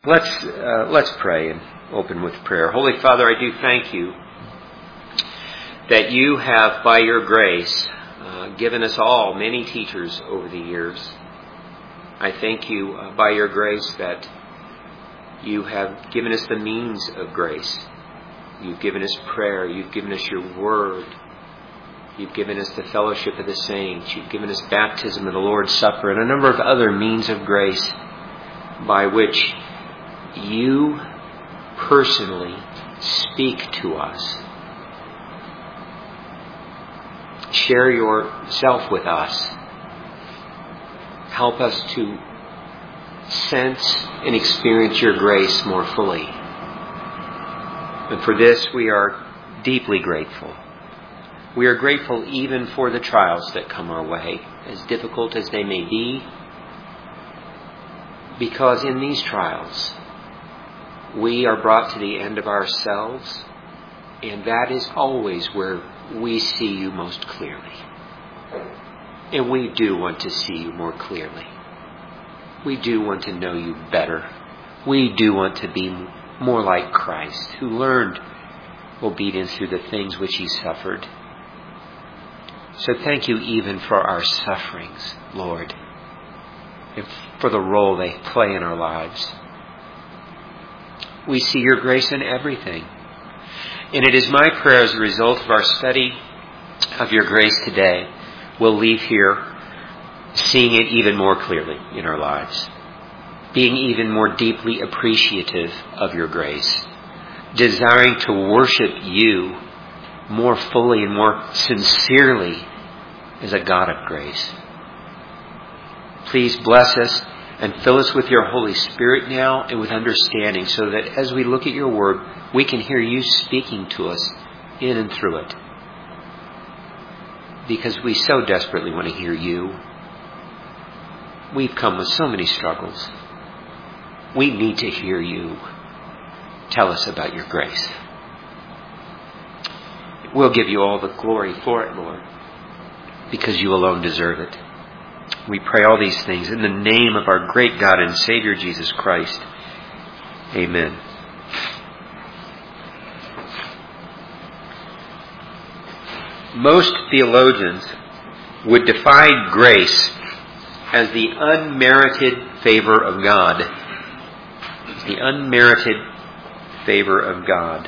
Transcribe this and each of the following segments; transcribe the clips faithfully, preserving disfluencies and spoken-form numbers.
Let's uh, let's pray and open with prayer. Holy Father, I do thank you that you have, by your grace, uh, given us all many teachers over the years. I thank you, uh, by your grace, that you have given us the means of grace. You've given us prayer. You've given us your word. You've given us the fellowship of the saints. You've given us baptism of the Lord's Supper and a number of other means of grace by which you personally speak to us. Share yourself with us. Help us to sense and experience your grace more fully. And for this we are deeply grateful. We are grateful even for the trials that come our way, as difficult as they may be, because in these trials we are brought to the end of ourselves, and that is always where we see you most clearly. And we do want to see you more clearly. We do want to know you better. We do want to be more like Christ, who learned obedience through the things which he suffered. So thank you even for our sufferings, Lord, and for the role they play in our lives. We see your grace in everything. And it is my prayer as a result of our study of your grace today, we'll leave here seeing it even more clearly in our lives, being even more deeply appreciative of your grace, desiring to worship you more fully and more sincerely as a God of grace. Please bless us and fill us with your Holy Spirit now and with understanding, so that as we look at your word, we can hear you speaking to us in and through it. Because we so desperately want to hear you. We've come with so many struggles. We need to hear you. Tell us about your grace. We'll give you all the glory for it, Lord, because you alone deserve it. We pray all these things in the name of our great God and Savior, Jesus Christ. Amen. Most theologians would define grace as the unmerited favor of God. The unmerited favor of God.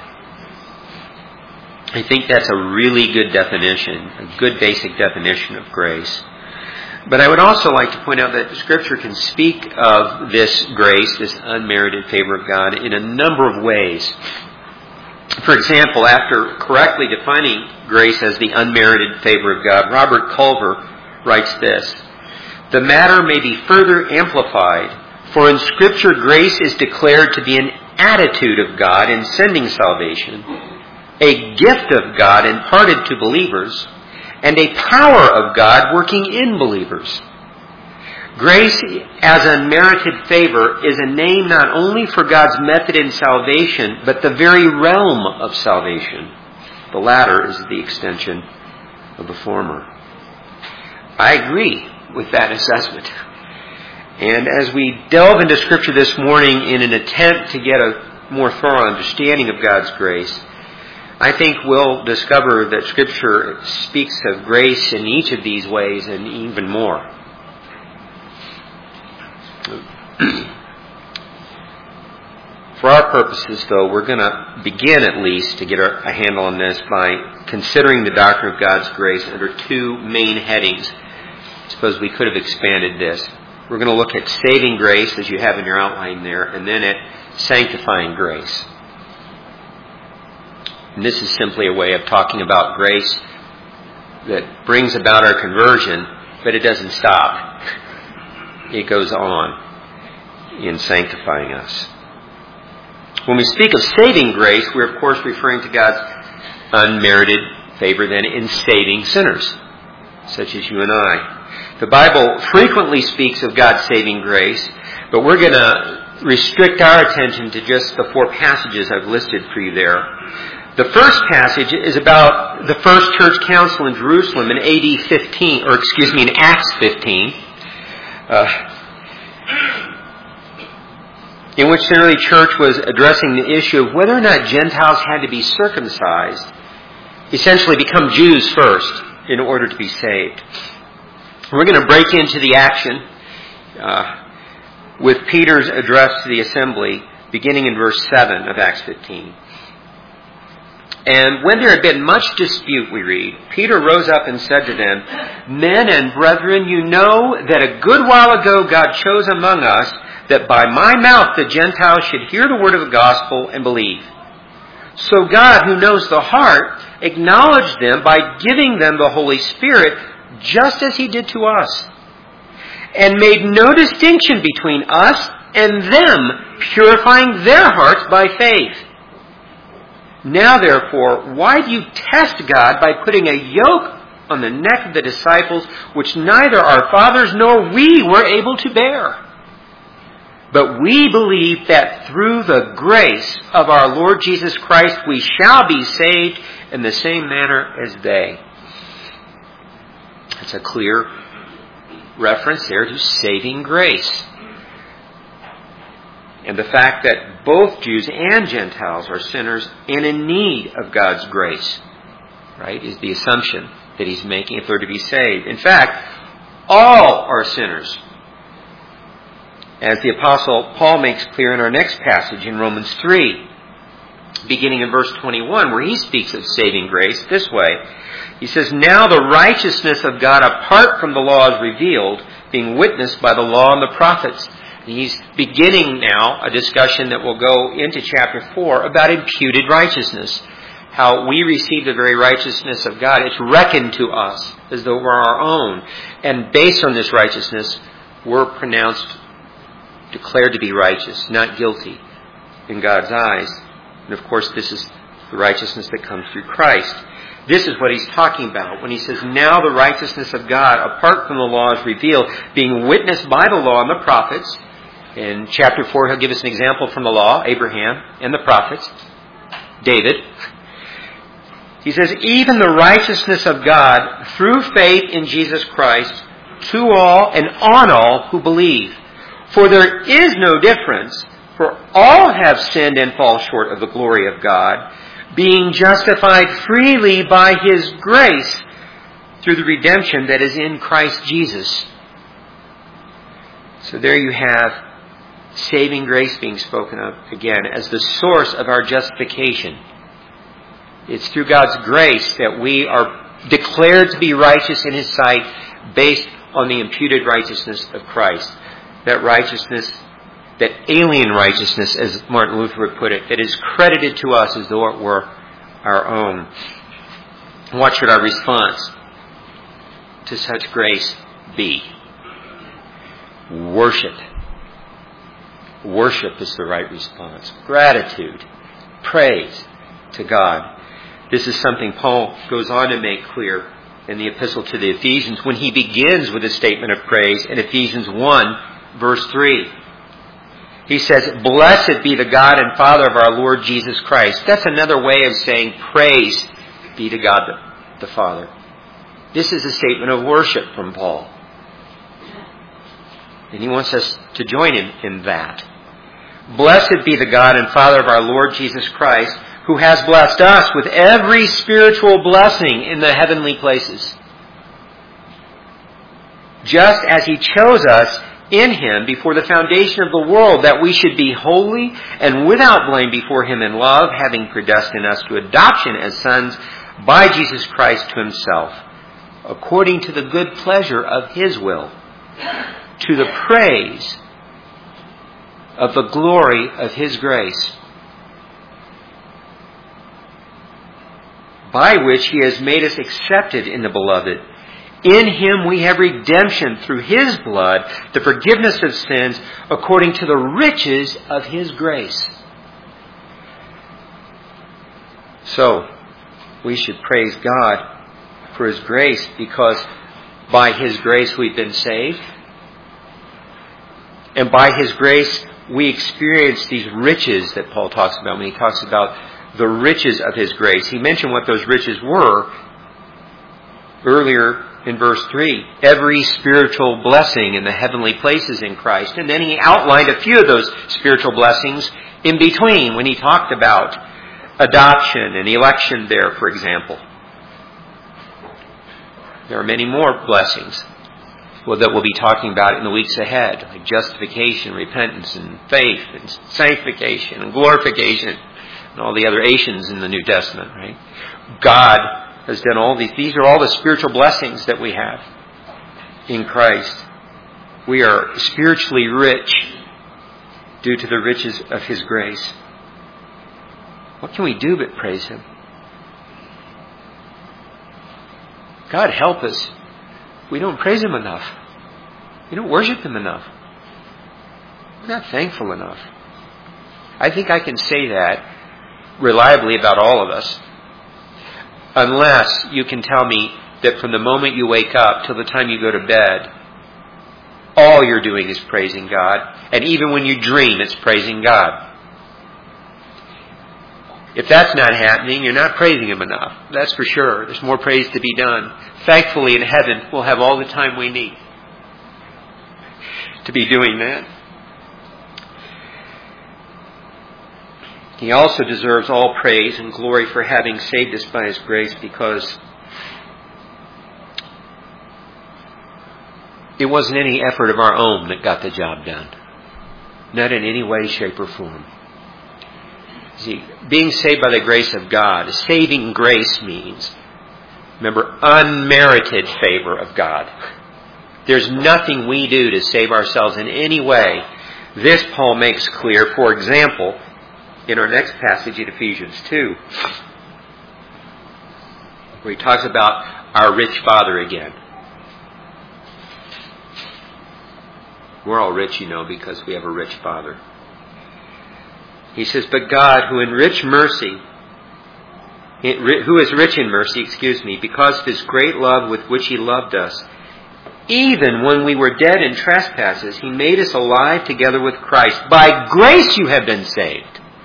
I think that's a really good definition, a good basic definition of grace. But I would also like to point out that Scripture can speak of this grace, this unmerited favor of God, in a number of ways. For example, after correctly defining grace as the unmerited favor of God, Robert Culver writes this: "The matter may be further amplified, for in Scripture grace is declared to be an attitude of God in sending salvation, a gift of God imparted to believers, and a power of God working in believers. Grace as unmerited favor is a name not only for God's method in salvation, but the very realm of salvation. The latter is the extension of the former." I agree with that assessment. And as we delve into Scripture this morning in an attempt to get a more thorough understanding of God's grace, I think we'll discover that Scripture speaks of grace in each of these ways and even more. For our purposes, though, we're going to begin at least to get a handle on this by considering the doctrine of God's grace under two main headings. I suppose we could have expanded this. We're going to look at saving grace, as you have in your outline there, and then at sanctifying grace. And this is simply a way of talking about grace that brings about our conversion, but it doesn't stop. It goes on in sanctifying us. When we speak of saving grace, we're of course referring to God's unmerited favor then in saving sinners, such as you and I. The Bible frequently speaks of God's saving grace, but we're going to restrict our attention to just the four passages I've listed for you there. The first passage is about the first church council in Jerusalem in A D fifteen, or excuse me, in Acts fifteen. Uh, in which the early church was addressing the issue of whether or not Gentiles had to be circumcised, essentially become Jews first in order to be saved. We're going to break into the action uh, with Peter's address to the assembly, beginning in verse seven of Acts fifteen. And when there had been much dispute, we read, Peter rose up and said to them, Men and brethren, you know that a good while ago God chose among us that by my mouth the Gentiles should hear the word of the gospel and believe. So God, who knows the heart, acknowledged them by giving them the Holy Spirit, just as He did to us, and made no distinction between us and them, purifying their hearts by faith. Now, therefore, why do you test God by putting a yoke on the neck of the disciples, which neither our fathers nor we were able to bear? But we believe that through the grace of our Lord Jesus Christ we shall be saved in the same manner as they. It's a clear reference there to saving grace. And the fact that both Jews and Gentiles are sinners and in need of God's grace, right, is the assumption that he's making if they're to be saved. In fact, all are sinners, as the Apostle Paul makes clear in our next passage in Romans three, beginning in verse twenty-one, where he speaks of saving grace this way. He says, Now the righteousness of God apart from the law is revealed, being witnessed by the law and the prophets. He's beginning now a discussion that will go into chapter four about imputed righteousness. How we receive the very righteousness of God. It's reckoned to us as though we're our own. And based on this righteousness, we're pronounced, declared to be righteous, not guilty in God's eyes. And of course, this is the righteousness that comes through Christ. This is what he's talking about when he says, Now the righteousness of God apart from the law is revealed, being witnessed by the law and the prophets. In chapter four, he'll give us an example from the law, Abraham and the prophets, David. He says, Even the righteousness of God through faith in Jesus Christ to all and on all who believe. For there is no difference, for all have sinned and fall short of the glory of God, being justified freely by His grace through the redemption that is in Christ Jesus. So there you have saving grace being spoken of again as the source of our justification. It's through God's grace that we are declared to be righteous in His sight based on the imputed righteousness of Christ. That righteousness, that alien righteousness, as Martin Luther would put it, that is credited to us as though it were our own. What should our response to such grace be? Worship. Worship is the right response. Gratitude. Praise to God. This is something Paul goes on to make clear in the epistle to the Ephesians when he begins with a statement of praise in Ephesians one, verse three. He says, Blessed be the God and Father of our Lord Jesus Christ. That's another way of saying praise be to God the, the Father. This is a statement of worship from Paul. And he wants us to join him in that. Blessed be the God and Father of our Lord Jesus Christ, who has blessed us with every spiritual blessing in the heavenly places, just as He chose us in Him before the foundation of the world, that we should be holy and without blame before Him in love, having predestined us to adoption as sons by Jesus Christ to Himself, according to the good pleasure of His will, to the praise of the glory of His grace, by which He has made us accepted in the Beloved. In Him we have redemption through His blood, the forgiveness of sins, according to the riches of His grace. So, we should praise God for His grace, because by His grace we've been saved. And by His grace we experience these riches that Paul talks about when he talks about the riches of His grace. He mentioned what those riches were earlier in verse three, every spiritual blessing in the heavenly places in Christ. And then he outlined a few of those spiritual blessings in between when he talked about adoption and election there, for example. There are many more blessings well, that we'll be talking about in the weeks ahead, like justification, repentance, and faith, and sanctification, and glorification, and all the other Asians in the New Testament, right? God has done all these. These are all the spiritual blessings that we have in Christ. We are spiritually rich due to the riches of His grace. What can we do but praise Him? God help us. We don't praise Him enough. We don't worship Him enough. We're not thankful enough. I think I can say that reliably about all of us. Unless you can tell me that from the moment you wake up till the time you go to bed, all you're doing is praising God. And even when you dream, it's praising God. If that's not happening, you're not praising Him enough. That's for sure. There's more praise to be done. Thankfully, in heaven, we'll have all the time we need to be doing that. He also deserves all praise and glory for having saved us by His grace, because it wasn't any effort of our own that got the job done. Not in any way, shape, or form. See, being saved by the grace of God, saving grace means, remember, unmerited favor of God. There's nothing we do to save ourselves in any way. This Paul makes clear, for example, in our next passage in Ephesians two, where he talks about our rich Father again. We're all rich, you know, because we have a rich Father. He says, but God, who in rich mercy, who is rich in mercy, excuse me, because of His great love with which He loved us, even when we were dead in trespasses, He made us alive together with Christ. By grace you have been saved.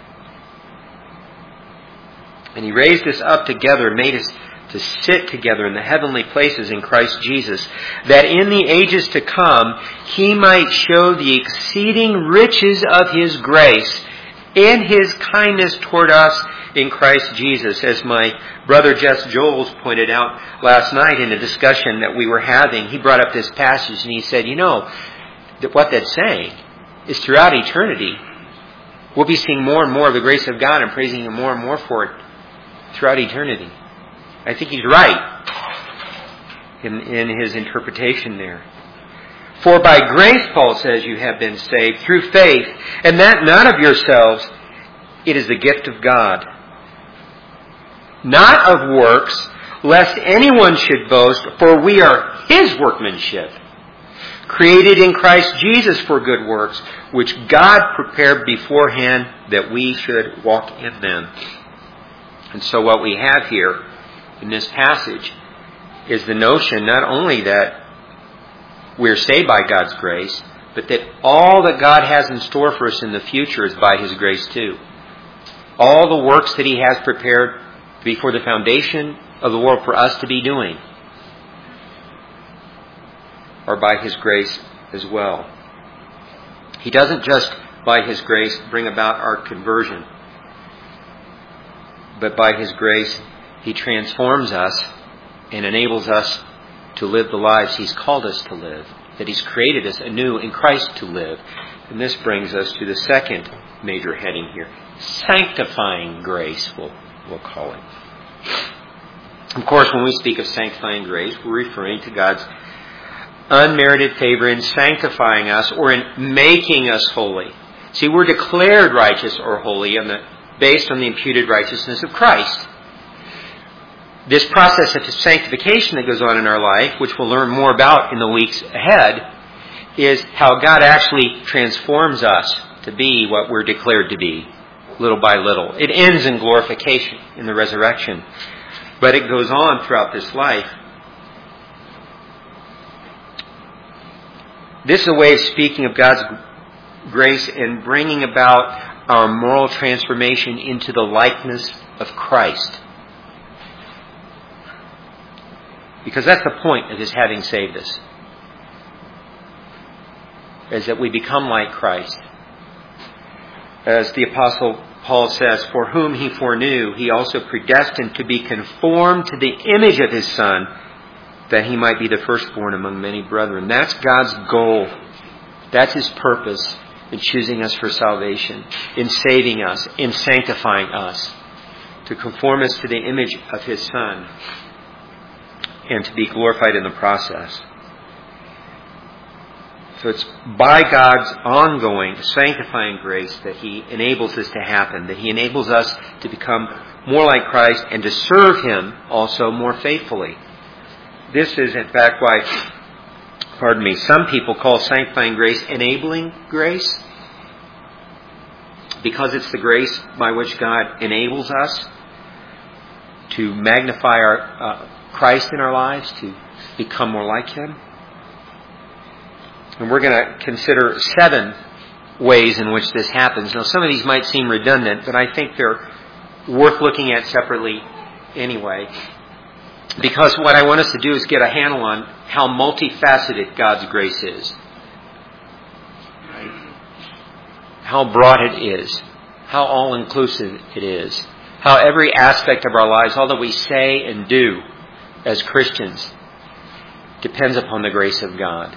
And He raised us up together and made us to sit together in the heavenly places in Christ Jesus, that in the ages to come He might show the exceeding riches of His grace in His kindness toward us in Christ Jesus. As my brother Jess Joels pointed out last night in a discussion that we were having, he brought up this passage and he said, you know, that what that's saying is throughout eternity, we'll be seeing more and more of the grace of God and praising Him more and more for it throughout eternity. I think he's right in, in his interpretation there. For by grace, Paul says, you have been saved through faith, and that not of yourselves, it is the gift of God. Not of works, lest anyone should boast, for we are His workmanship, created in Christ Jesus for good works, which God prepared beforehand that we should walk in them. And so what we have here in this passage is the notion not only that we're saved by God's grace, but that all that God has in store for us in the future is by His grace too. All the works that He has prepared before the foundation of the world for us to be doing are by His grace as well. He doesn't just, by His grace, bring about our conversion, but by His grace, He transforms us and enables us to live the lives He's called us to live, that He's created us anew in Christ to live. And this brings us to the second major heading here. Sanctifying grace, we'll, we'll call it. Of course, when we speak of sanctifying grace, we're referring to God's unmerited favor in sanctifying us or in making us holy. See, we're declared righteous or holy on the, based on the imputed righteousness of Christ. This process of sanctification that goes on in our life, which we'll learn more about in the weeks ahead, is how God actually transforms us to be what we're declared to be, little by little. It ends in glorification, in the resurrection, but it goes on throughout this life. This is a way of speaking of God's grace and bringing about our moral transformation into the likeness of Christ. Because that's the point of His having saved us. Is that we become like Christ. As the Apostle Paul says, for whom He foreknew, He also predestined to be conformed to the image of His Son, that He might be the firstborn among many brethren. That's God's goal. That's His purpose in choosing us for salvation, in saving us, in sanctifying us, to conform us to the image of His Son, and to be glorified in the process. So it's by God's ongoing sanctifying grace that He enables this to happen, that He enables us to become more like Christ and to serve Him also more faithfully. This is in fact why, pardon me, some people call sanctifying grace enabling grace, because it's the grace by which God enables us to magnify our uh, Christ in our lives, to become more like Him. And we're going to consider seven ways in which this happens. Now, some of these might seem redundant, but I think they're worth looking at separately anyway. Because what I want us to do is get a handle on how multifaceted God's grace is. Right? How broad it is. How all-inclusive it is. How every aspect of our lives, all that we say and do as Christians, depends upon the grace of God.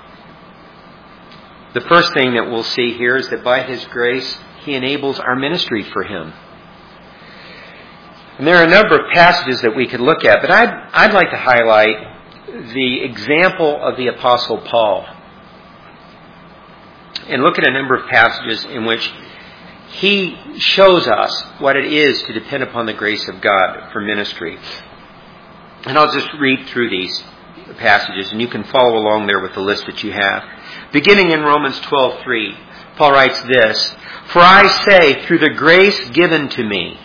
The first thing that we'll see here is that by His grace, He enables our ministry for Him. And there are a number of passages that we could look at, but I'd, I'd like to highlight the example of the Apostle Paul and look at a number of passages in which he shows us what it is to depend upon the grace of God for ministry. And I'll just read through these passages, and you can follow along there with the list that you have. Beginning in Romans twelve three, Paul writes this, for I say, through the grace given to me,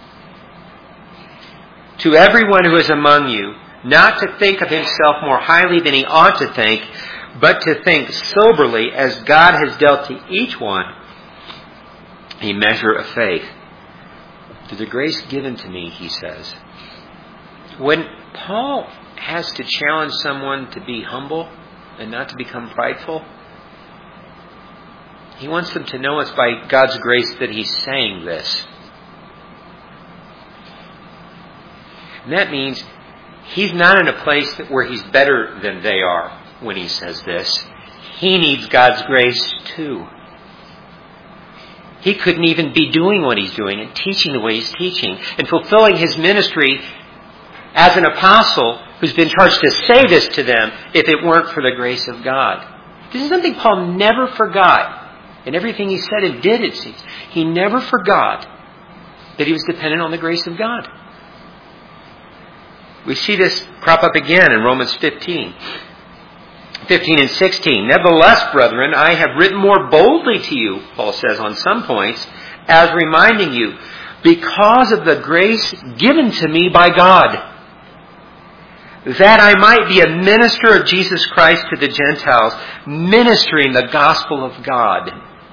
to everyone who is among you, not to think of himself more highly than he ought to think, but to think soberly as God has dealt to each one a measure of faith. Through the grace given to me, he says. When Paul has to challenge someone to be humble and not to become prideful, he wants them to know it's by God's grace that he's saying this. And that means he's not in a place where he's better than they are when he says this. He needs God's grace too. He couldn't even be doing what he's doing and teaching the way he's teaching and fulfilling his ministry as an apostle who's been charged to say this to them if it weren't for the grace of God. This is something Paul never forgot. In everything he said and did, it seems, he never forgot that he was dependent on the grace of God. We see this crop up again in Romans fifteen. fifteen and sixteen. Nevertheless, brethren, I have written more boldly to you, Paul says on some points, as reminding you, because of the grace given to me by God, that I might be a minister of Jesus Christ to the Gentiles, ministering the gospel of God.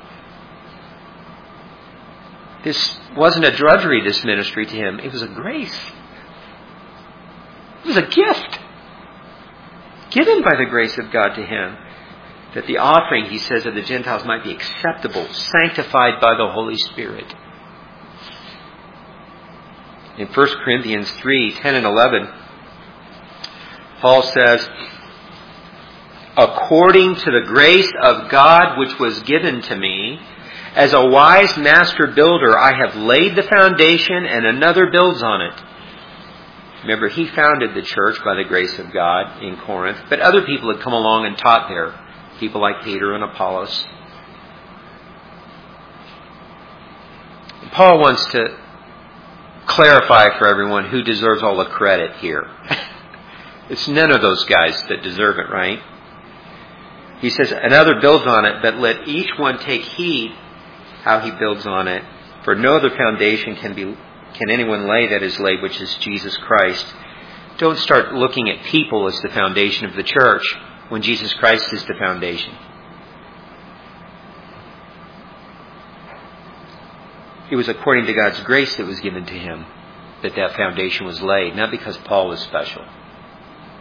This wasn't a drudgery, this ministry to him. It was a grace. It was a gift given by the grace of God to him, that the offering, he says, of the Gentiles might be acceptable, sanctified by the Holy Spirit. In First Corinthians three, ten and eleven, Paul says, according to the grace of God which was given to me, as a wise master builder, I have laid the foundation and another builds on it. Remember, he founded the church by the grace of God in Corinth, but other people had come along and taught there. People like Peter and Apollos. Paul wants to clarify for everyone who deserves all the credit here. It's none of those guys that deserve it, right? He says, another builds on it, but let each one take heed how he builds on it. For no other foundation can be can anyone lay that is laid, which is Jesus Christ. Don't start looking at people as the foundation of the church when Jesus Christ is the foundation. It was according to God's grace that was given to him that that foundation was laid, not because Paul was special.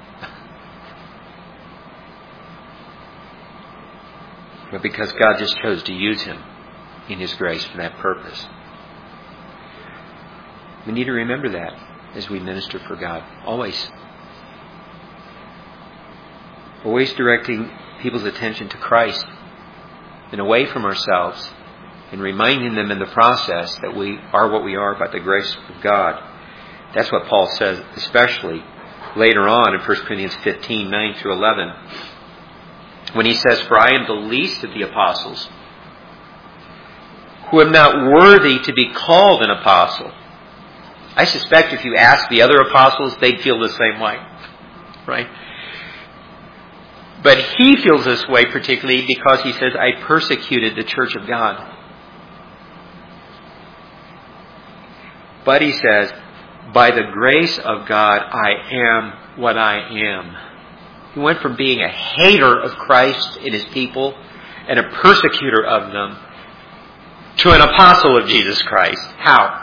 but because God just chose to use him in his grace for that purpose. We need to remember that as we minister for God. Always. Always directing people's attention to Christ and away from ourselves, and reminding them in the process that we are what we are by the grace of God. That's what Paul says, especially later on in First Corinthians fifteen, nine through eleven. When he says, "For I am the least of the apostles, who am not worthy to be called an apostle." I suspect if you ask the other apostles, they'd feel the same way. Right? But he feels this way particularly because he says, "I persecuted the church of God." But he says, "By the grace of God, I am what I am." He went from being a hater of Christ and his people and a persecutor of them to an apostle of Jesus Christ. How?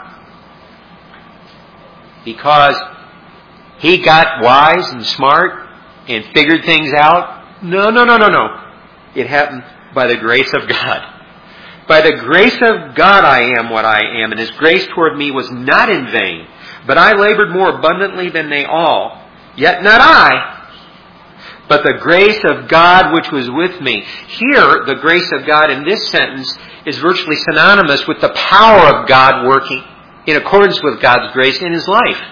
Because he got wise and smart and figured things out? No, no, no, no, no. It happened by the grace of God. By the grace of God I am what I am, and his grace toward me was not in vain. But I labored more abundantly than they all. Yet not I, but the grace of God which was with me. Here, the grace of God in this sentence is virtually synonymous with the power of God working in accordance with God's grace in his life.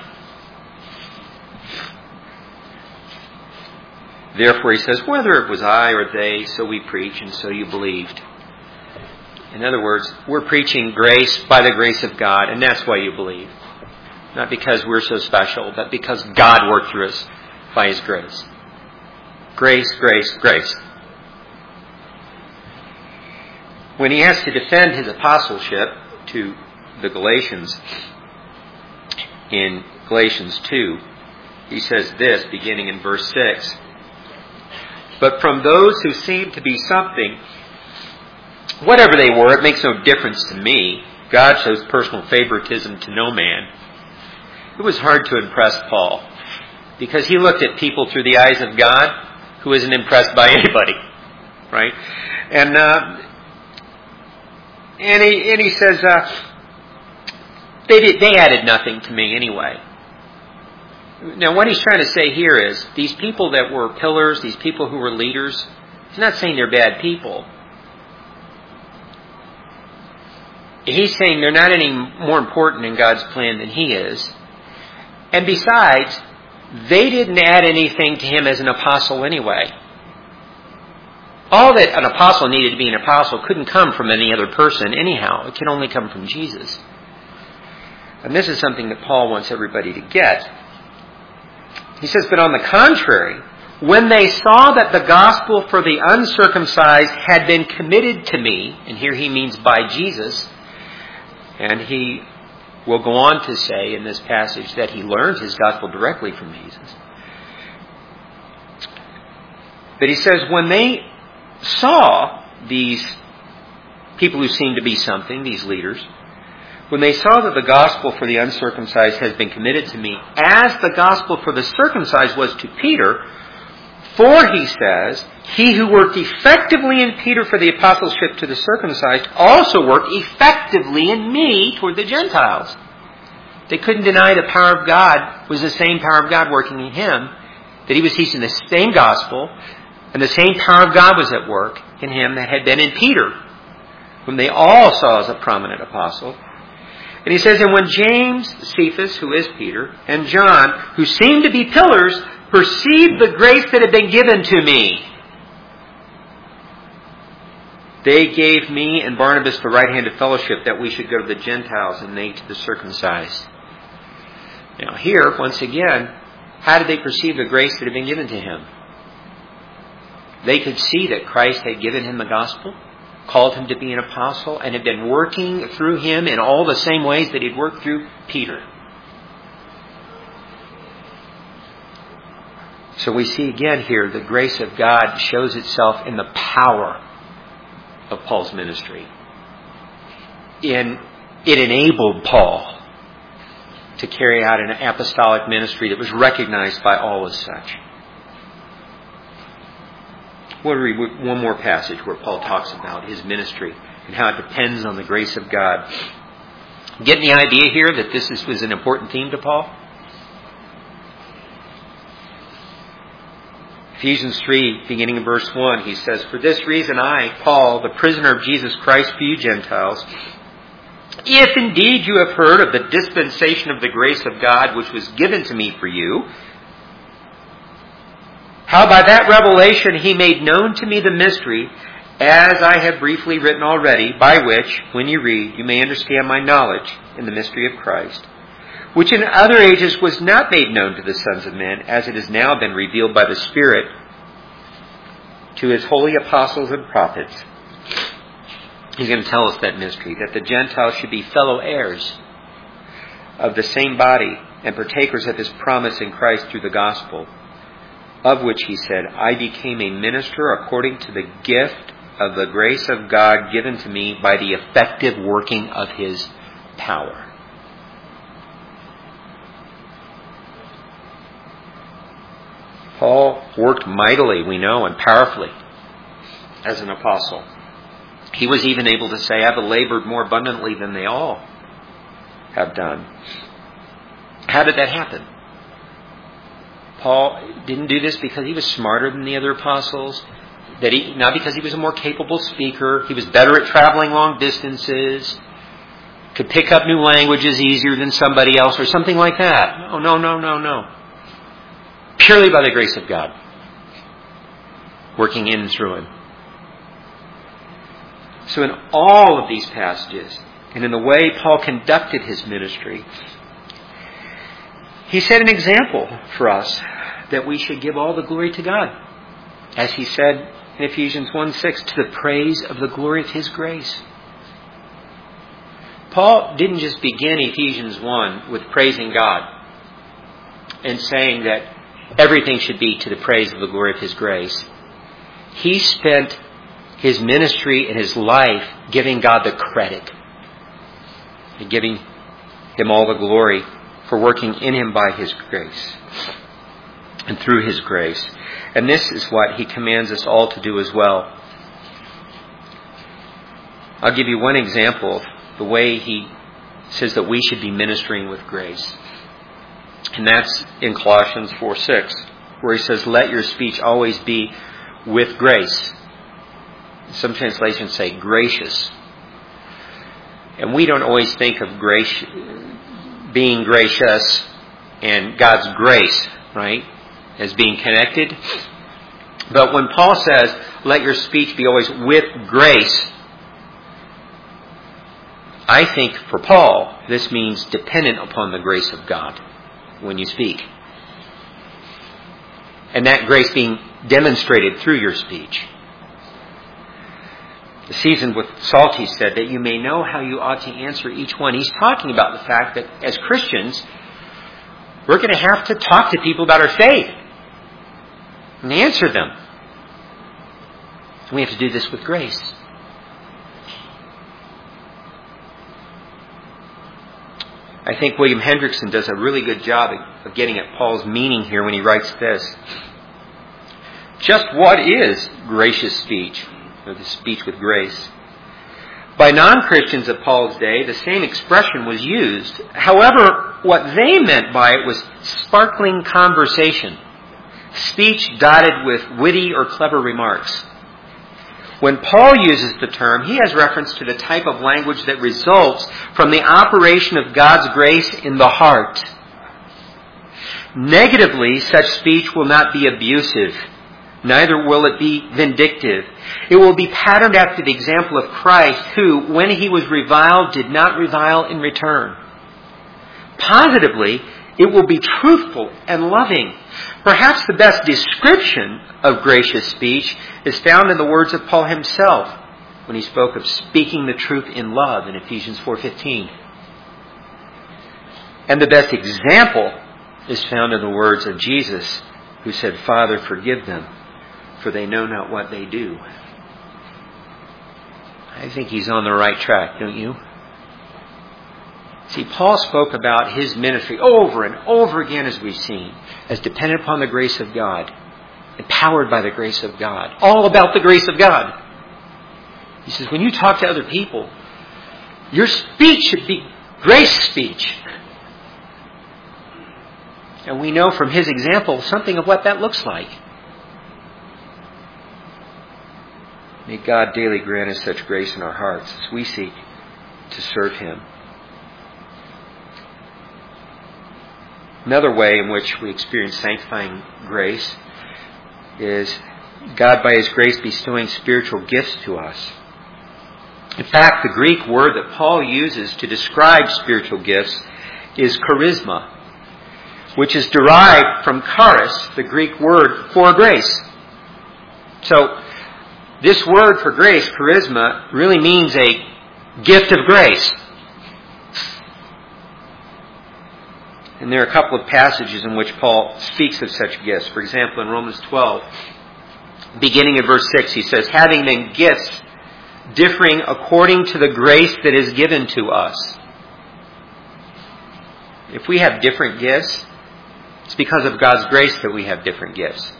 Therefore, he says, whether it was I or they, so we preach, and so you believed. In other words, we're preaching grace by the grace of God, and that's why you believe. Not because we're so special, but because God worked through us by his grace. Grace, grace, grace. When he has to defend his apostleship to the Galatians in Galatians two, he says this, beginning in verse six. But from those who seem to be something, whatever they were, it makes no difference to me. God shows personal favoritism to no man. It was hard to impress Paul because he looked at people through the eyes of God who isn't impressed by anybody, right? And uh, and he and he says uh, they did, they added nothing to me anyway. Now, what he's trying to say here is these people that were pillars, these people who were leaders, he's not saying they're bad people. He's saying they're not any more important in God's plan than he is. And besides, they didn't add anything to him as an apostle anyway. All that an apostle needed to be an apostle couldn't come from any other person anyhow. It can only come from Jesus. And this is something that Paul wants everybody to get. He says, but on the contrary, when they saw that the gospel for the uncircumcised had been committed to me, and here he means by Jesus, and he will go on to say in this passage that he learned his gospel directly from Jesus. But he says, when they saw these people who seemed to be something, these leaders, when they saw that the gospel for the uncircumcised has been committed to me, as the gospel for the circumcised was to Peter, for, he says, he who worked effectively in Peter for the apostleship to the circumcised also worked effectively in me toward the Gentiles. They couldn't deny the power of God was the same power of God working in him, that he was teaching the same gospel, and the same power of God was at work in him that had been in Peter, whom they all saw as a prominent apostle. And he says, and when James, Cephas, who is Peter, and John, who seemed to be pillars, perceived the grace that had been given to me, they gave me and Barnabas the right hand of fellowship that we should go to the Gentiles and they to the circumcised. Now here, once again, how did they perceive the grace that had been given to him? They could see that Christ had given him the gospel, called him to be an apostle, and had been working through him in all the same ways that he'd worked through Peter. So we see again here the grace of God shows itself in the power of Paul's ministry. In, it enabled Paul to carry out an apostolic ministry that was recognized by all as such. We'll read one more passage where Paul talks about his ministry and how it depends on the grace of God. Getting the idea here that this is, was an important theme to Paul? Ephesians three, beginning in verse one, he says, "For this reason I, Paul, the prisoner of Jesus Christ for you Gentiles, if indeed you have heard of the dispensation of the grace of God which was given to me for you, how by that revelation he made known to me the mystery, as I have briefly written already, by which, when you read, you may understand my knowledge in the mystery of Christ, which in other ages was not made known to the sons of men, as it has now been revealed by the Spirit to his holy apostles and prophets." He's going to tell us that mystery, that the Gentiles should be fellow heirs of the same body and partakers of his promise in Christ through the gospel, of which he said, "I became a minister according to the gift of the grace of God given to me by the effective working of his power." Paul worked mightily, we know, and powerfully as an apostle. He was even able to say, "I've labored more abundantly than they all have done." How did that happen? Paul didn't do this because he was smarter than the other apostles. That he, not because he was a more capable speaker. He was better at traveling long distances. Could pick up new languages easier than somebody else or something like that. Oh, no, no, no, no. Purely by the grace of God. Working in and through him. So in all of these passages, and in the way Paul conducted his ministry, he set an example for us that we should give all the glory to God. As he said in Ephesians one six, to the praise of the glory of his grace. Paul didn't just begin Ephesians one with praising God and saying that everything should be to the praise of the glory of his grace. He spent his ministry and his life giving God the credit and giving him all the glory for working in him by his grace and through his grace. And this is what he commands us all to do as well. I'll give you one example of the way he says that we should be ministering with grace. And that's in Colossians four six, where he says, "Let your speech always be with grace." Some translations say gracious. And we don't always think of grace, being gracious and God's grace, right, as being connected. But when Paul says, "Let your speech be always with grace," I think for Paul, this means dependent upon the grace of God when you speak. And that grace being demonstrated through your speech. The Seasoned with Salt, he said, that you may know how you ought to answer each one. He's talking about the fact that as Christians, we're going to have to talk to people about our faith and answer them. We have to do this with grace. I think William Hendrickson does a really good job of getting at Paul's meaning here when he writes this. Just what is gracious speech? Or the speech with grace. By non-Christians of Paul's day, the same expression was used. However, what they meant by it was sparkling conversation, speech dotted with witty or clever remarks. When Paul uses the term, he has reference to the type of language that results from the operation of God's grace in the heart. Negatively, such speech will not be abusive. Neither will it be vindictive. It will be patterned after the example of Christ, who, when he was reviled, did not revile in return. Positively, it will be truthful and loving. Perhaps the best description of gracious speech is found in the words of Paul himself when he spoke of speaking the truth in love in Ephesians four fifteen. And the best example is found in the words of Jesus, who said, "Father, forgive them, for they know not what they do." I think he's on the right track, don't you? See, Paul spoke about his ministry over and over again, as we've seen, as dependent upon the grace of God empowered by the grace of God. All about the grace of God. He says, when you talk to other people, your speech should be grace speech. And we know from his example something of what that looks like. May God daily grant us such grace in our hearts as we seek to serve Him. Another way in which we experience sanctifying grace is God by His grace bestowing spiritual gifts to us. In fact, the Greek word that Paul uses to describe spiritual gifts is charisma, which is derived from charis, the Greek word for grace. So, this word for grace, charisma, really means a gift of grace. And there are a couple of passages in which Paul speaks of such gifts. For example, in Romans twelve, beginning in verse six, he says, having then gifts differing according to the grace that is given to us. If we have different gifts, it's because of God's grace that we have different gifts.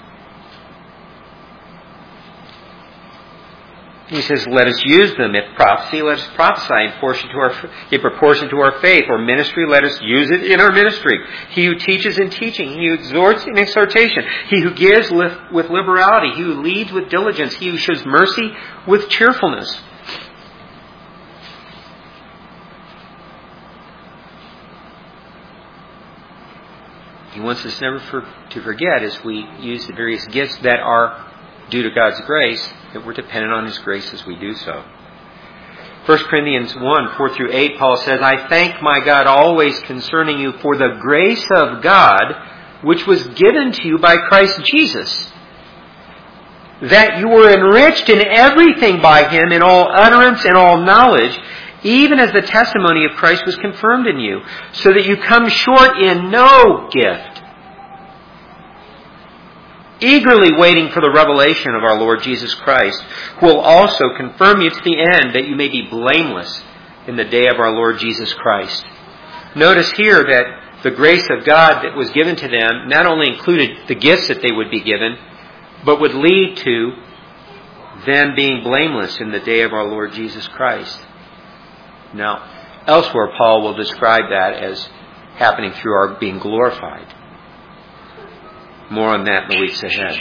He says, let us use them. If prophecy, let us prophesy in proportion to our, in proportion to our faith. Or ministry, let us use it in our ministry. He who teaches in teaching. He who exhorts in exhortation. He who gives with liberality. He who leads with diligence. He who shows mercy with cheerfulness. He wants us never for, to forget, as we use the various gifts that are due to God's grace, that we're dependent on His grace as we do so. First Corinthians one, four through eight, Paul says, I thank my God always concerning you for the grace of God which was given to you by Christ Jesus, that you were enriched in everything by Him, in all utterance and all knowledge, even as the testimony of Christ was confirmed in you, so that you come short in no gift, eagerly waiting for the revelation of our Lord Jesus Christ, who will also confirm you to the end, that you may be blameless in the day of our Lord Jesus Christ. Notice here that the grace of God that was given to them not only included the gifts that they would be given, but would lead to them being blameless in the day of our Lord Jesus Christ. Now, elsewhere Paul will describe that as happening through our being glorified. More on that in the weeks ahead.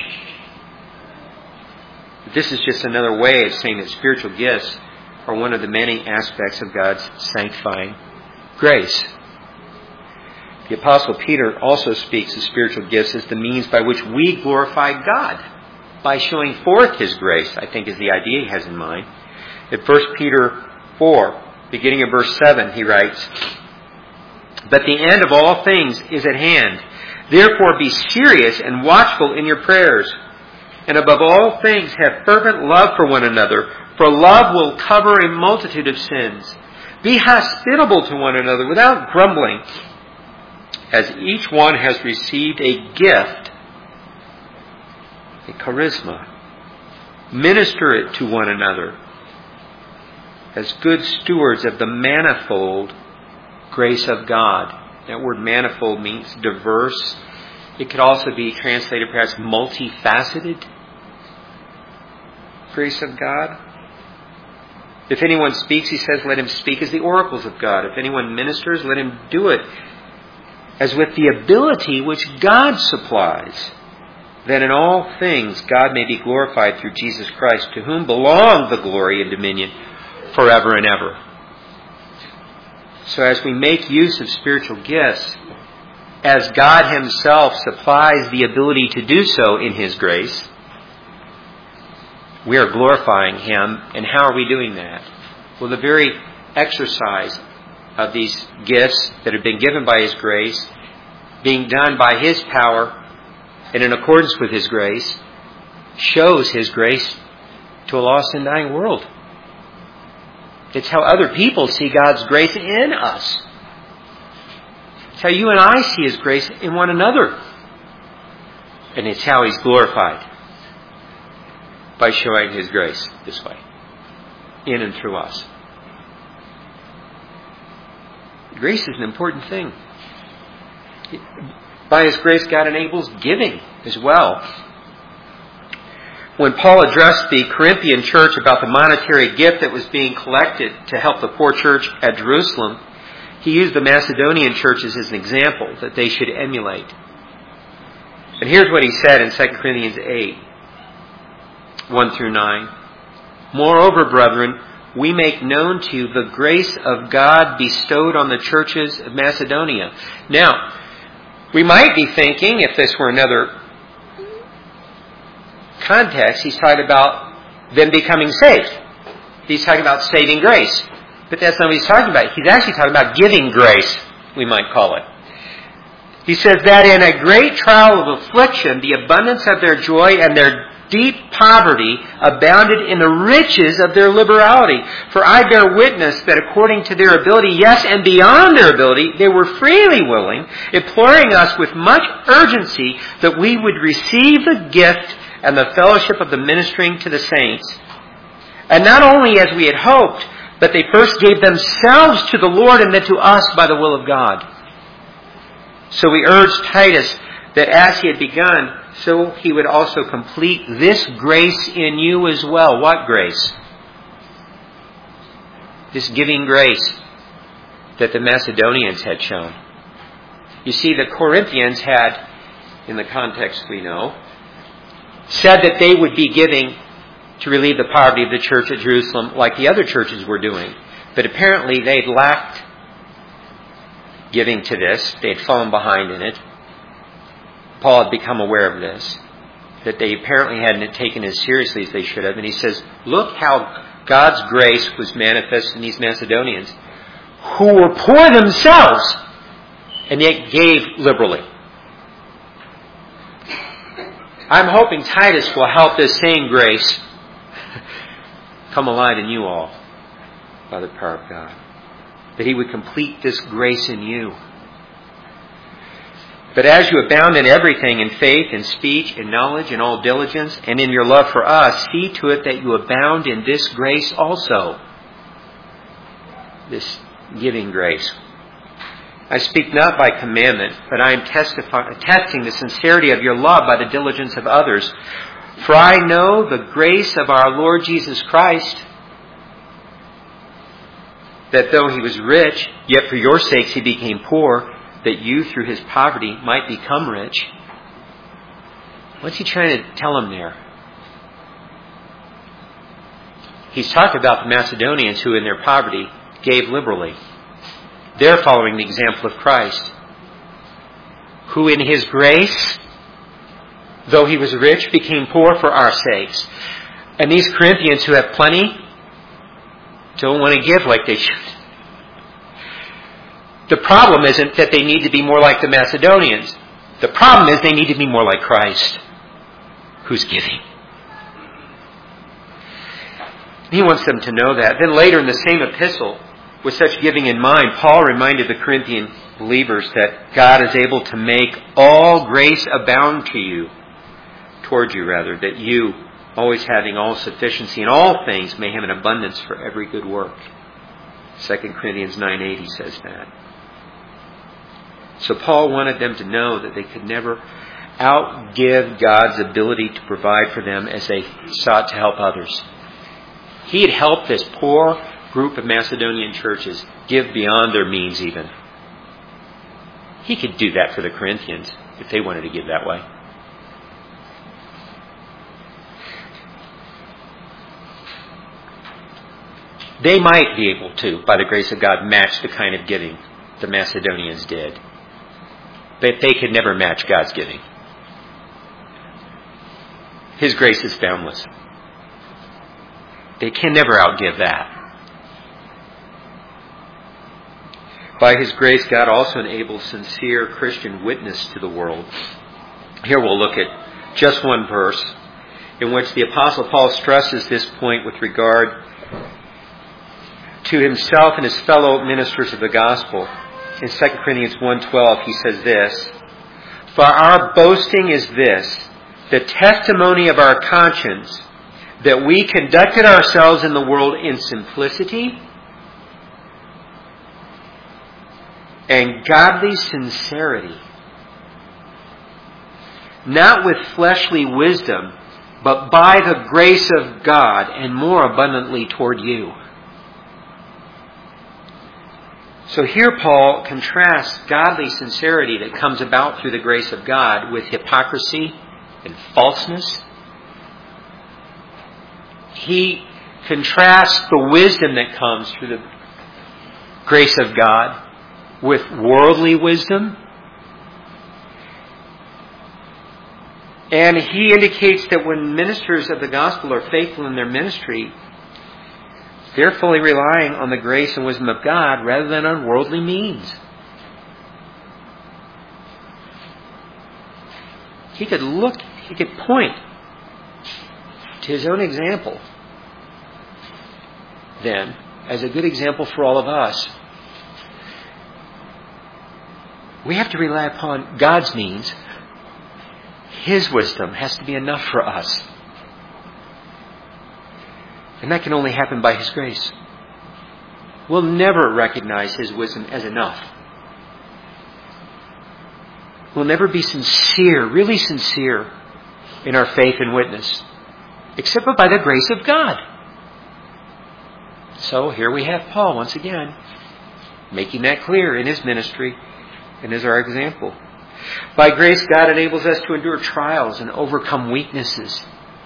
But this is just another way of saying that spiritual gifts are one of the many aspects of God's sanctifying grace. The Apostle Peter also speaks of spiritual gifts as the means by which we glorify God, by showing forth His grace, I think is the idea he has in mind. In First Peter four, beginning in verse seven, he writes, but the end of all things is at hand. Therefore be serious and watchful in your prayers. And above all things have fervent love for one another, for love will cover a multitude of sins. Be hospitable to one another without grumbling, as each one has received a gift, a charisma. Minister it to one another as good stewards of the manifold grace of God. That word manifold means diverse. It could also be translated perhaps multifaceted grace of God. If anyone speaks, he says, let him speak as the oracles of God. If anyone ministers, let him do it as with the ability which God supplies, that in all things God may be glorified through Jesus Christ, to whom belong the glory and dominion forever and ever. So as we make use of spiritual gifts, as God Himself supplies the ability to do so in His grace, we are glorifying Him. And how are we doing that? Well, the very exercise of these gifts that have been given by His grace, being done by His power and in accordance with His grace, shows His grace to a lost and dying world. It's how other people see God's grace in us. It's how you and I see His grace in one another. And it's how He's glorified, by showing His grace this way, in and through us. Grace is an important thing. By His grace, God enables giving as well. when Paul addressed the Corinthian church about the monetary gift that was being collected to help the poor church at Jerusalem, he used the Macedonian churches as an example that they should emulate. And here's what he said in Second Corinthians eight, one through nine. Moreover, brethren, we make known to you the grace of God bestowed on the churches of Macedonia. Now, we might be thinking, if this were another context, he's talking about them becoming saved. He's talking about saving grace. But that's not what he's talking about. He's actually talking about giving grace, we might call it. He says that in a great trial of affliction, the abundance of their joy and their deep poverty abounded in the riches of their liberality. For I bear witness that according to their ability, yes, and beyond their ability, they were freely willing, imploring us with much urgency that we would receive the gift and the fellowship of the ministering to the saints. And not only as we had hoped, but they first gave themselves to the Lord and then to us by the will of God. So we urged Titus that as he had begun, so he would also complete this grace in you as well. What grace? This giving grace that the Macedonians had shown. You see, the Corinthians had, in the context we know, said that they would be giving to relieve the poverty of the church at Jerusalem like the other churches were doing. But apparently they'd lacked giving to this. They'd fallen behind in it. Paul had become aware of this, that they apparently hadn't taken it as seriously as they should have. And he says, look how God's grace was manifest in these Macedonians, who were poor themselves, and yet gave liberally. I'm hoping Titus will help this same grace come alive in you all by the power of God. That he would complete this grace in you. But as you abound in everything, in faith, in speech, in knowledge, in all diligence, and in your love for us, see to it that you abound in this grace also. This giving grace. I speak not by commandment, but I am testify, testing the sincerity of your love by the diligence of others. For I know the grace of our Lord Jesus Christ, that though he was rich, yet for your sakes he became poor, that you through his poverty might become rich. What's he trying to tell them there? He's talking about the Macedonians who in their poverty gave liberally. They're following the example of Christ, who in his grace, though he was rich, became poor for our sakes. And these Corinthians who have plenty don't want to give like they should. The problem isn't that they need to be more like the Macedonians. The problem is they need to be more like Christ, who's giving. He wants them to know that. Then later in the same epistle, with such giving in mind, Paul reminded the Corinthian believers that God is able to make all grace abound to you, toward you rather, that you, always having all sufficiency in all things, may have an abundance for every good work. Second Corinthians nine eight, he says that. So Paul wanted them to know that they could never outgive God's ability to provide for them as they sought to help others. He had helped this poor group of Macedonian churches give beyond their means even. He could do that for the Corinthians if they wanted to give that way. They might be able to, by the grace of God, match the kind of giving the Macedonians did. But they could never match God's giving. His grace is boundless. They can never outgive that. By His grace, God also enables sincere Christian witness to the world. Here we'll look at just one verse in which the Apostle Paul stresses this point with regard to himself and his fellow ministers of the gospel. In Second Corinthians one twelve, he says this, "For our boasting is this, the testimony of our conscience, that we conducted ourselves in the world in simplicity and godly sincerity, not with fleshly wisdom but by the grace of God, and more abundantly toward you. So here Paul contrasts godly sincerity that comes about through the grace of God with hypocrisy and falseness. He contrasts the wisdom that comes through the grace of God with worldly wisdom. And he indicates that when ministers of the gospel are faithful in their ministry, they're fully relying on the grace and wisdom of God rather than on worldly means. He could look, he could point to his own example then as a good example for all of us. We have to rely upon God's means. His wisdom has to be enough for us. And that can only happen by His grace. We'll never recognize His wisdom as enough. We'll never be sincere, really sincere in our faith and witness, except by the grace of God. So here we have Paul once again, making that clear in his ministry and as our example. By grace, God enables us to endure trials and overcome weaknesses.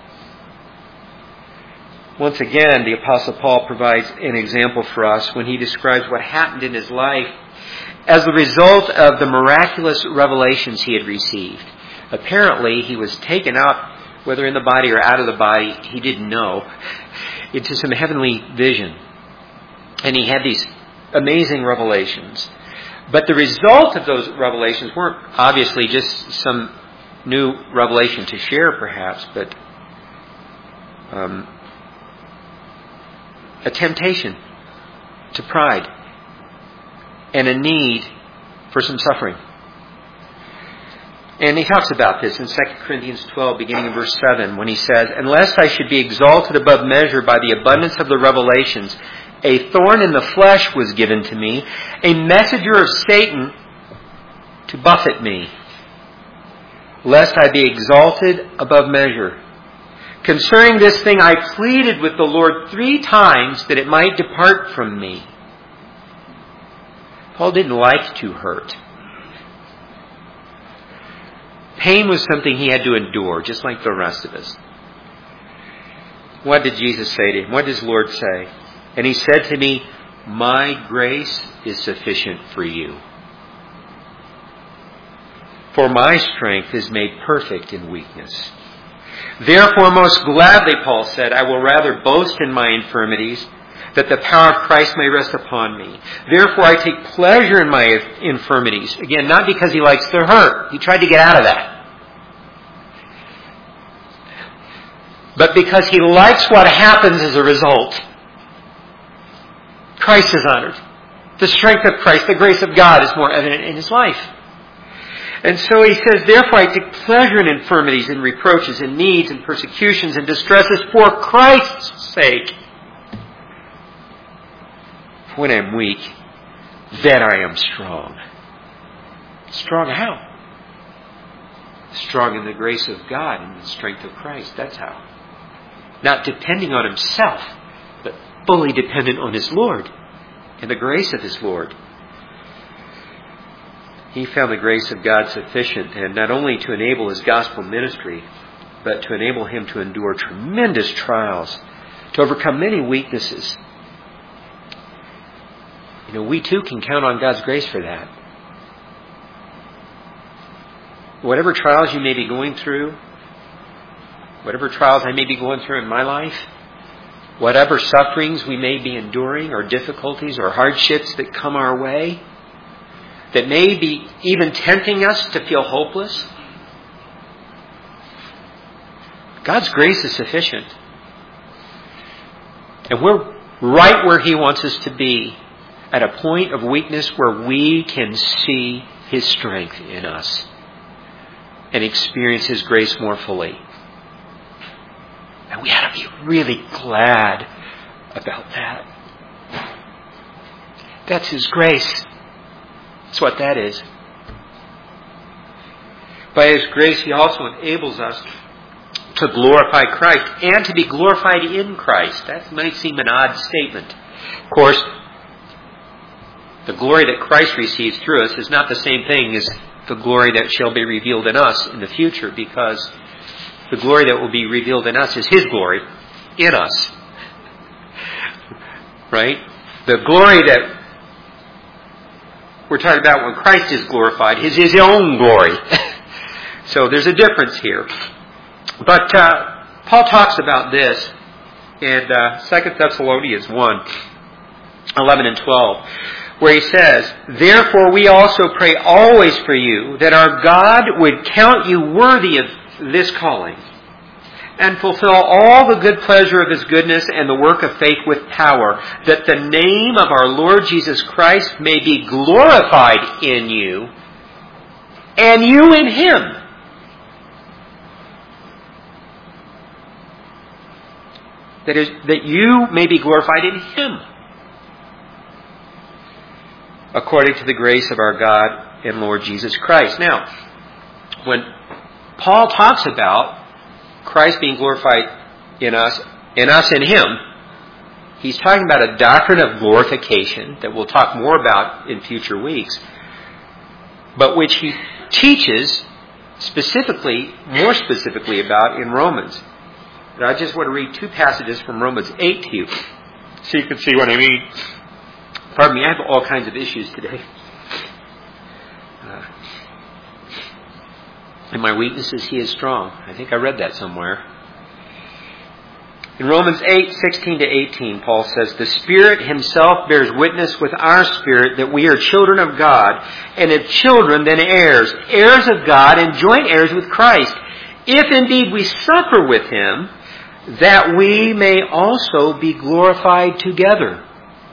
Once again, the Apostle Paul provides an example for us when he describes what happened in his life as the result of the miraculous revelations he had received. Apparently, he was taken up, whether in the body or out of the body, he didn't know, into some heavenly vision. And he had these amazing revelations. But the result of those revelations weren't obviously just some new revelation to share, perhaps, but um, a temptation to pride and a need for some suffering. And he talks about this in Second Corinthians twelve, beginning in verse seven, when he says, "Unless I should be exalted above measure by the abundance of the revelations, a thorn in the flesh was given to me, a messenger of Satan to buffet me, lest I be exalted above measure. Concerning this thing I pleaded with the Lord three times that it might depart from me." Paul didn't like to hurt. Pain was something he had to endure, just like the rest of us. What did Jesus say to him? What did his Lord say? And he said to me, "My grace is sufficient for you. For my strength is made perfect in weakness. Therefore, most gladly," Paul said, "I will rather boast in my infirmities, that the power of Christ may rest upon me. Therefore, I take pleasure in my infirmities." Again, not because he likes to hurt. He tried to get out of that. But because he likes what happens as a result. Christ is honored. The strength of Christ, the grace of God is more evident in his life. And so he says, "Therefore I take pleasure in infirmities and reproaches and needs and persecutions and distresses for Christ's sake. When I am weak, then I am strong." Strong how? Strong in the grace of God and the strength of Christ. That's how. Not depending on himself, but fully dependent on his Lord and the grace of his Lord. He found the grace of God sufficient, and not only to enable his gospel ministry, but to enable him to endure tremendous trials, to overcome many weaknesses. You know, we too can count on God's grace for that. Whatever trials you may be going through, whatever trials I may be going through in my life, whatever sufferings we may be enduring, or difficulties or hardships that come our way, that may be even tempting us to feel hopeless, God's grace is sufficient. And we're right where He wants us to be, at a point of weakness where we can see His strength in us and experience His grace more fully. And we ought to be really glad about that. That's His grace. That's what that is. By His grace, He also enables us to to glorify Christ and to be glorified in Christ. That might seem an odd statement. Of course, the glory that Christ receives through us is not the same thing as the glory that shall be revealed in us in the future, because the glory that will be revealed in us is His glory in us. Right? The glory that we're talking about when Christ is glorified is His own glory. So there's a difference here. But uh, Paul talks about this in uh, Second Thessalonians one, eleven and twelve, where he says, "Therefore we also pray always for you, that our God would count you worthy of this calling, and fulfill all the good pleasure of His goodness and the work of faith with power, that the name of our Lord Jesus Christ may be glorified in you, and you in Him." That is, that you may be glorified in Him, according to the grace of our God and Lord Jesus Christ. Now, when Paul talks about Christ being glorified in us, and us in Him, he's talking about a doctrine of glorification that we'll talk more about in future weeks, but which he teaches specifically, more specifically about in Romans. And I just want to read two passages from Romans eight to you, so you can see what I mean. Pardon me, I have all kinds of issues today. Uh, in my weaknesses, He is strong. I think I read that somewhere. In Romans eight, sixteen to eighteen, Paul says, "The Spirit Himself bears witness with our spirit that we are children of God, and if children, then heirs, heirs of God and joint heirs with Christ, if indeed we suffer with Him, that we may also be glorified together.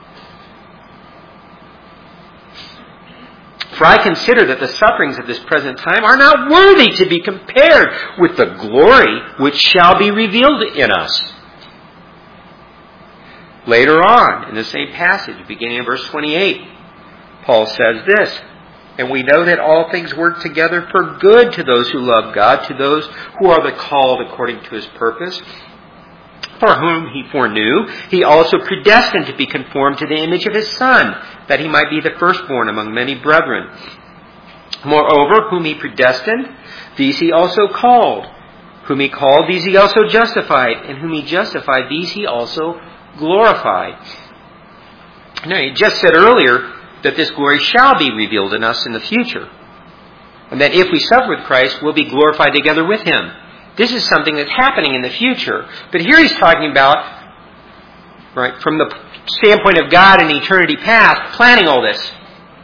For I consider that the sufferings of this present time are not worthy to be compared with the glory which shall be revealed in us." Later on, in the same passage, beginning in verse twenty-eight, Paul says this, "And we know that all things work together for good to those who love God, to those who are the called according to His purpose. For whom He foreknew, He also predestined to be conformed to the image of His Son, that He might be the firstborn among many brethren. Moreover, whom He predestined, these He also called. Whom He called, these He also justified. And whom He justified, these He also glorified." Now, He just said earlier that this glory shall be revealed in us in the future, and that if we suffer with Christ, we'll be glorified together with Him. This is something that's happening in the future. But here he's talking about, right, from the standpoint of God in eternity past, planning all this.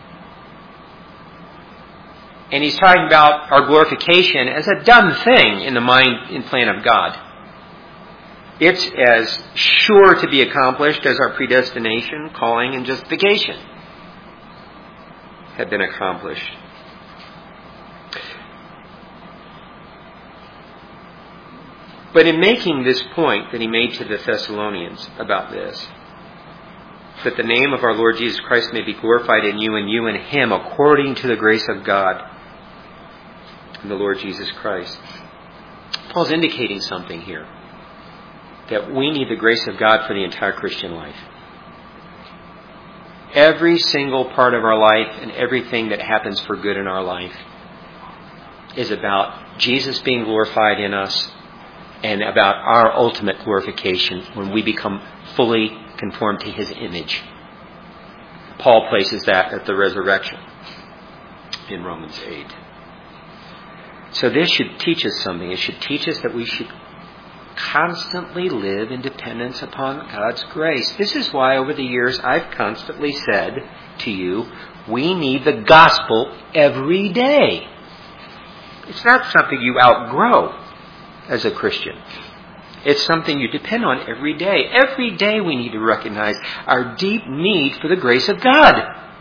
And he's talking about our glorification as a done thing in the mind and plan of God. It's as sure to be accomplished as our predestination, calling, and justification have been accomplished. But in making this point that he made to the Thessalonians about this, that the name of our Lord Jesus Christ may be glorified in you and you in Him according to the grace of God and the Lord Jesus Christ, Paul's indicating something here. That we need the grace of God for the entire Christian life. Every single part of our life and everything that happens for good in our life is about Jesus being glorified in us and about our ultimate glorification when we become fully conformed to His image. Paul places that at the resurrection in Romans eight. So this should teach us something. It should teach us that we should constantly live in dependence upon God's grace. This is why over the years I've constantly said to you, we need the gospel every day. It's not something you outgrow as a Christian. It's something you depend on every day. Every day we need to recognize our deep need for the grace of God,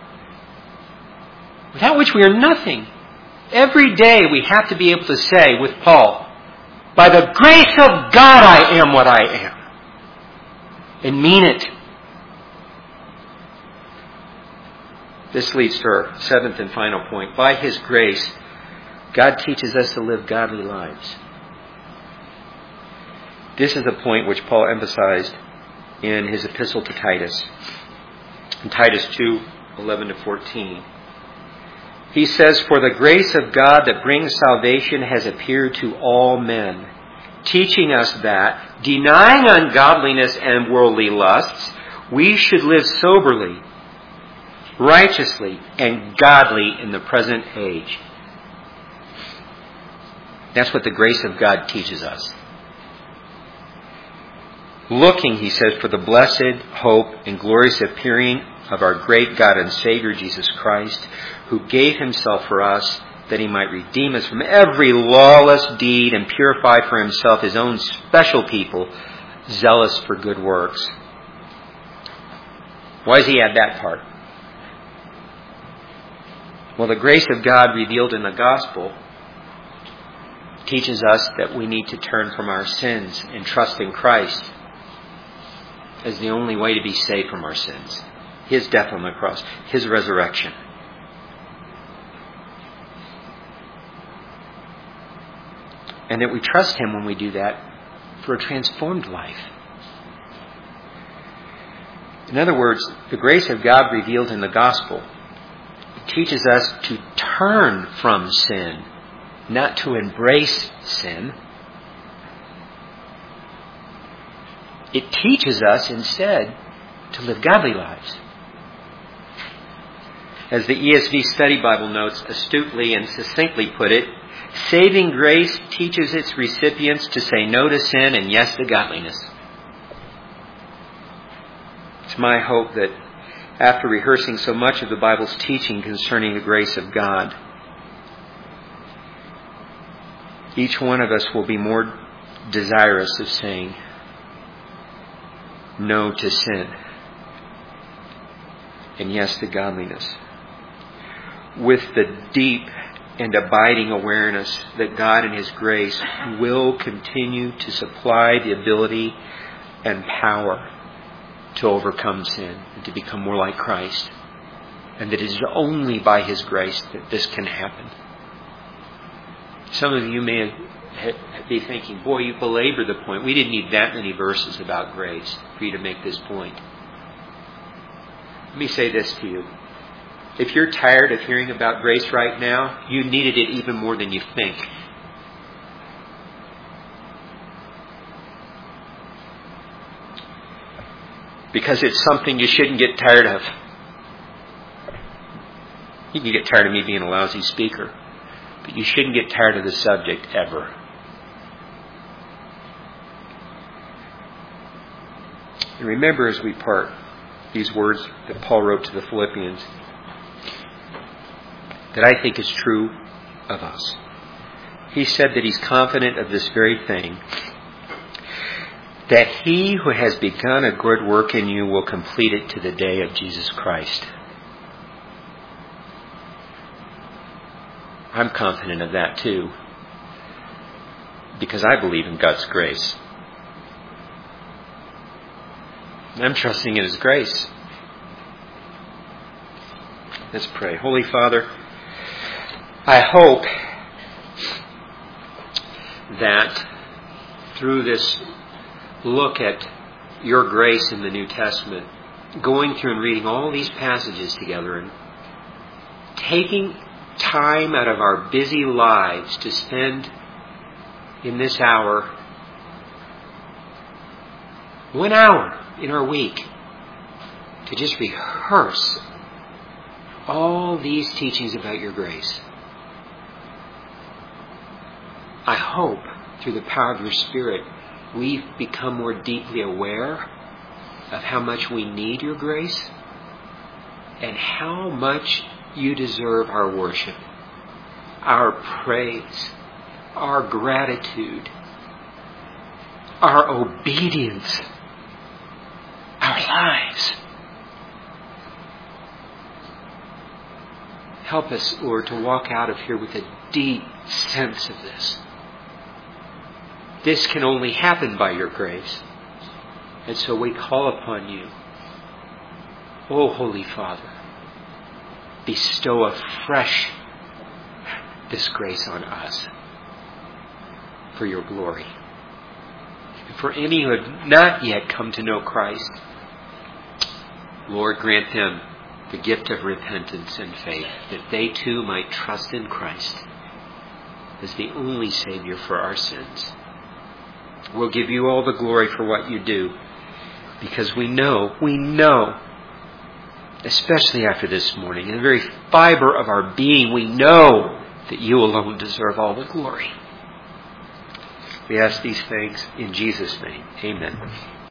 without which we are nothing. Every day we have to be able to say with Paul, by the grace of God I am what I am, and mean it. This leads to our seventh and final point. By His grace, God teaches us to live godly lives. This is a point which Paul emphasized in his epistle to Titus. In Titus two, eleven to fourteen. He says, "For the grace of God that brings salvation has appeared to all men, teaching us that, denying ungodliness and worldly lusts, we should live soberly, righteously, and godly in the present age." That's what the grace of God teaches us. Looking, he says, for the blessed hope and glorious appearing of our great God and Savior Jesus Christ, who gave himself for us, that he might redeem us from every lawless deed and purify for himself his own special people, zealous for good works. Why does he add that part? Well, the grace of God revealed in the gospel teaches us that we need to turn from our sins and trust in Christ as the only way to be saved from our sins. His death on the cross, his resurrection. And that we trust him when we do that for a transformed life. In other words, the grace of God revealed in the gospel teaches us to turn from sin, not to embrace sin. It teaches us instead to live godly lives. As the E S V Study Bible notes astutely and succinctly put it, saving grace teaches its recipients to say no to sin and yes to godliness. It's my hope that after rehearsing so much of the Bible's teaching concerning the grace of God, each one of us will be more desirous of saying no to sin and yes to godliness, with the deep and abiding awareness that God in his grace will continue to supply the ability and power to overcome sin and to become more like Christ, and that it is only by his grace that this can happen. Some of you may be thinking, boy, you belabor the point. We didn't need that many verses about grace for you to make this point. Let me say this to you. If you're tired of hearing about grace right now, you needed it even more than you think. Because it's something you shouldn't get tired of. You can get tired of me being a lousy speaker, but you shouldn't get tired of the subject ever. And remember as we part these words that Paul wrote to the Philippians, that I think is true of us. He said that he's confident of this very thing, that he who has begun a good work in you will complete it to the day of Jesus Christ. I'm confident of that too, because I believe in God's grace. I'm trusting in his grace. Let's pray. Holy Father, I hope that through this look at your grace in the New Testament, going through and reading all these passages together and taking time out of our busy lives to spend in this hour, one hour in our week, to just rehearse all these teachings about your grace. I hope through the power of your Spirit we've become more deeply aware of how much we need your grace and how much you deserve our worship, our praise, our gratitude, our obedience, our lives. Help us, Lord, to walk out of here with a deep sense of this. This can only happen by your grace. And so we call upon you, O Holy Father, bestow afresh this grace on us for your glory. For any who have not yet come to know Christ, Lord, grant them the gift of repentance and faith, that they too might trust in Christ as the only Savior for our sins. We'll give you all the glory for what you do, because we know, we know, especially after this morning, in the very fiber of our being, we know that you alone deserve all the glory. We ask these things in Jesus' name. Amen.